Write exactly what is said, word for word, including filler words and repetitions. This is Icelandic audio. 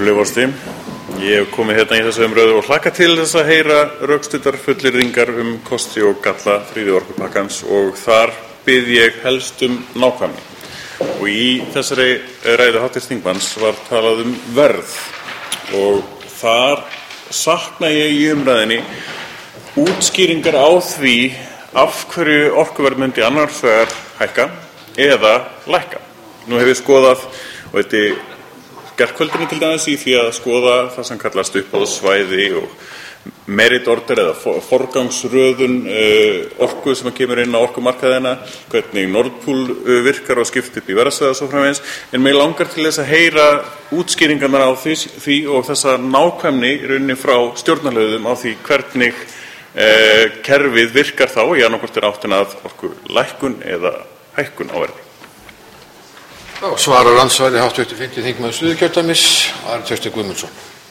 Virðulegur forseti, ég hef komið hérna í þessu umræðu og hlakka til þess að heyra rökstuddar fullyrðingar um kosti og galla þriðja orkupakkans og þar bið ég helst um nákvæmni. Og í þessari ræðu háttvirts þingmanns var talað um verð og þar sakna ég í umræðinni útskýringar á því af hverju orkuverð myndi annars vegar hækka eða lækka. Nú hef ég skoðað og þetta gærkvöldinu til dæmis í því að skoða það sem kallast uppboðssvæði og merit order eða forgangsröðun uh, orku sem kemur inn á orkumarkaðina, hvernig Nord Pool uh, virkar og skipt upp í verðsvæði og svo framvegis. En mig langar til þess að heyra útskýringarnar á því, því og þessa nákvæmni í rauninni frá stjórnarliðum á því hvernig uh, kerfið virkar þá í annaðhvort er áttina að orkulækkun eða hækkun á verði. Svarar andsvari háttvirtur fimmti þingmaður Suðurkjördæmis, Ari Trausti Guðmundsson.